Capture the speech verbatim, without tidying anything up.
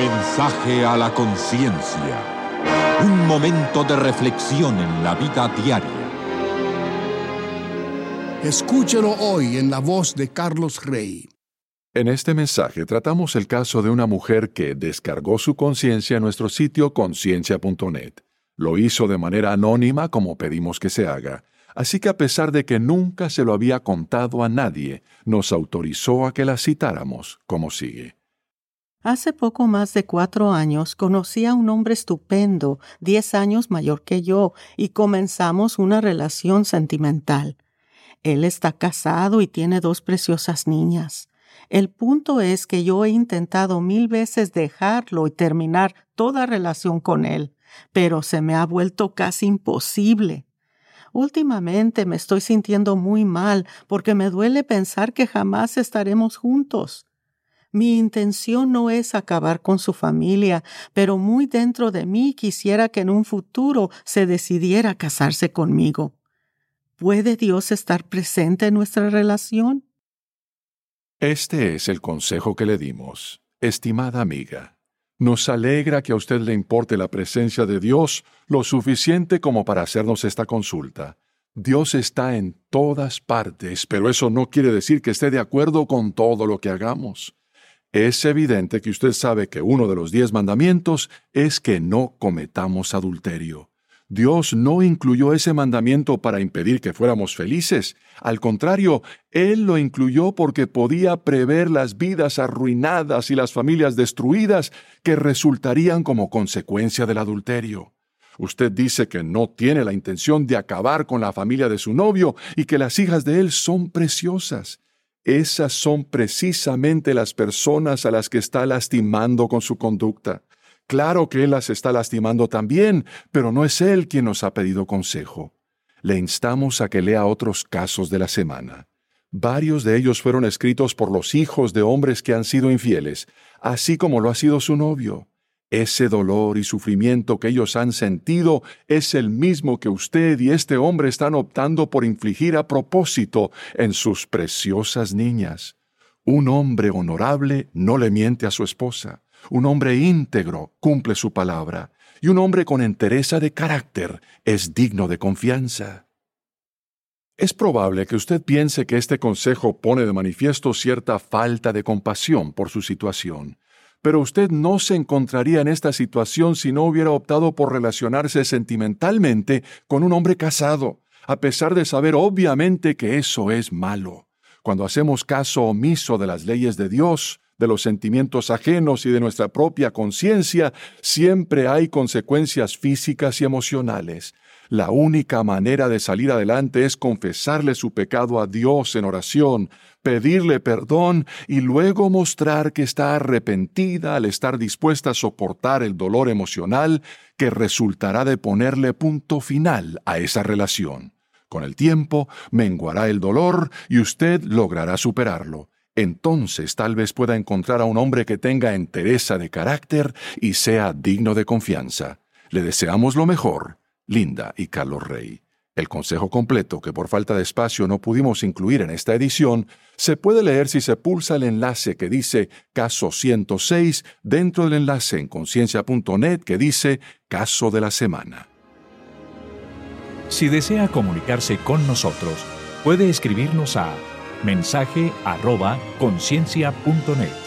Mensaje a la conciencia. Un momento de reflexión en la vida diaria. Escúchelo hoy en la voz de Carlos Rey. En este mensaje tratamos el caso de una mujer que descargó su conciencia en nuestro sitio conciencia punto net. Lo hizo de manera anónima como pedimos que se haga. Así que a pesar de que nunca se lo había contado a nadie, nos autorizó a que la citáramos como sigue. Hace poco más de cuatro años conocí a un hombre estupendo, diez años mayor que yo, y comenzamos una relación sentimental. Él está casado y tiene dos preciosas niñas. El punto es que yo he intentado mil veces dejarlo y terminar toda relación con él, pero se me ha vuelto casi imposible. Últimamente me estoy sintiendo muy mal porque me duele pensar que jamás estaremos juntos. Mi intención no es acabar con su familia, pero muy dentro de mí quisiera que en un futuro se decidiera a casarse conmigo. ¿Puede Dios estar presente en nuestra relación? Este es el consejo que le dimos. Estimada amiga, nos alegra que a usted le importe la presencia de Dios lo suficiente como para hacernos esta consulta. Dios está en todas partes, pero eso no quiere decir que esté de acuerdo con todo lo que hagamos. Es evidente que usted sabe que uno de los diez mandamientos es que no cometamos adulterio. Dios no incluyó ese mandamiento para impedir que fuéramos felices. Al contrario, Él lo incluyó porque podía prever las vidas arruinadas y las familias destruidas que resultarían como consecuencia del adulterio. Usted dice que no tiene la intención de acabar con la familia de su novio y que las hijas de él son preciosas. Esas son precisamente las personas a las que está lastimando con su conducta. Claro que él las está lastimando también, pero no es él quien nos ha pedido consejo. Le instamos a que lea otros casos de la semana. Varios de ellos fueron escritos por los hijos de hombres que han sido infieles, así como lo ha sido su novio. Ese dolor y sufrimiento que ellos han sentido es el mismo que usted y este hombre están optando por infligir a propósito en sus preciosas niñas. Un hombre honorable no le miente a su esposa. Un hombre íntegro cumple su palabra. Y un hombre con entereza de carácter es digno de confianza. Es probable que usted piense que este consejo pone de manifiesto cierta falta de compasión por su situación. Pero usted no se encontraría en esta situación si no hubiera optado por relacionarse sentimentalmente con un hombre casado, a pesar de saber obviamente que eso es malo. Cuando hacemos caso omiso de las leyes de Dios, de los sentimientos ajenos y de nuestra propia conciencia, siempre hay consecuencias físicas y emocionales. La única manera de salir adelante es confesarle su pecado a Dios en oración, pedirle perdón y luego mostrar que está arrepentida al estar dispuesta a soportar el dolor emocional que resultará de ponerle punto final a esa relación. Con el tiempo, menguará el dolor y usted logrará superarlo. Entonces tal vez pueda encontrar a un hombre que tenga entereza de carácter y sea digno de confianza. Le deseamos lo mejor. Linda y Carlos Rey. El consejo completo, que por falta de espacio no pudimos incluir en esta edición, se puede leer si se pulsa el enlace que dice Caso ciento seis dentro del enlace en conciencia punto net que dice Caso de la Semana. Si desea comunicarse con nosotros, puede escribirnos a mensaje arroba conciencia punto net.